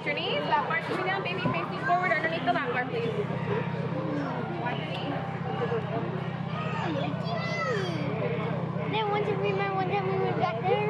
your knees, lap bar sitting down, baby facing forward underneath the lap bar, please. Then once you remember one time we were back there?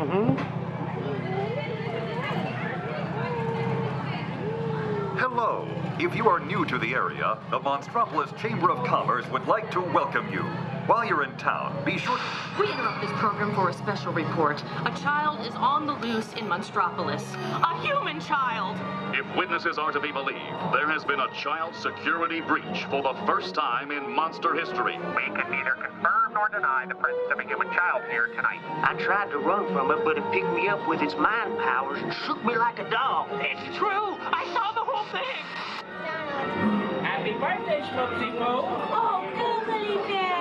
Hello. If you are new to the area, the Monstropolis Chamber of Commerce would like to welcome you. While you're in town, be sure... We interrupt this program for a special report. A child is on the loose in Monstropolis. A human child! If witnesses are to be believed, there has been a child security breach for the first time in monster history. We can neither confirm nor deny the presence of a human child here tonight. I tried to run from it, but it picked me up with its mind powers and shook me like a dog. It's true! I saw the whole thing! Happy birthday, Schmupsy Poo! Oh, Googly Bear!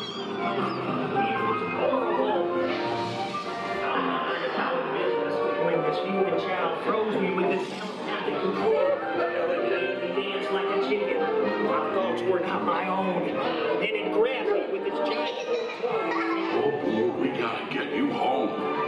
When this human child froze me with this telepathic control, it made me dance like a chicken. My thoughts were not my own. Then it grabbed me with its giant... Oh, we gotta get you home.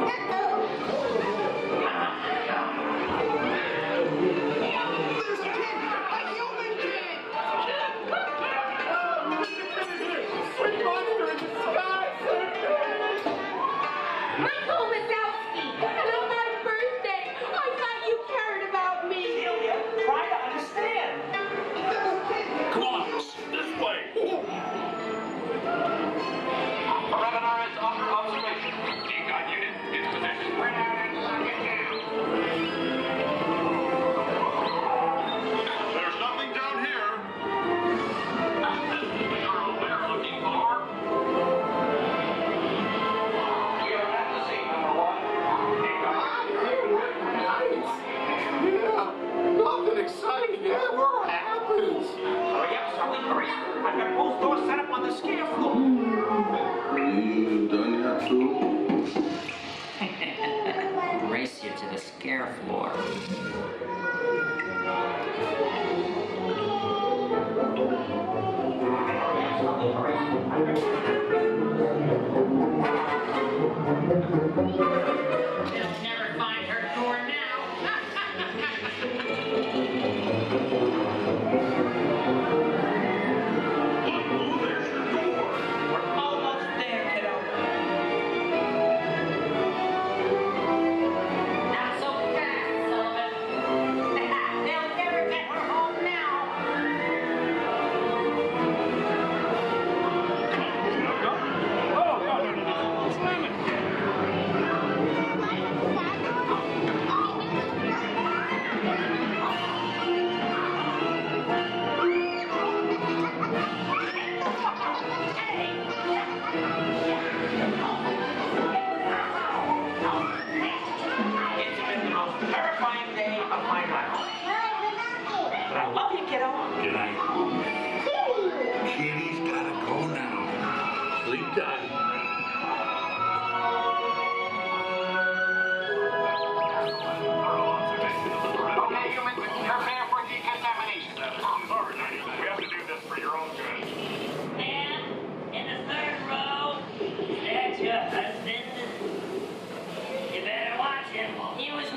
Race you to the scare floor. They'll never find her door now. Oh, there's your door. We're almost there, kiddo. Not so fast, Sullivan. They'll never get her home now. Oh, no. Slam it. It's been the most terrifying day of my life. But I love you, kiddo. Good night. Kitty's gotta go now. Sleep tight. Okay, humans, prepare for decontamination. Sorry, we have to do this for your own good. And in the third row, that's your husband. You better watch him. He was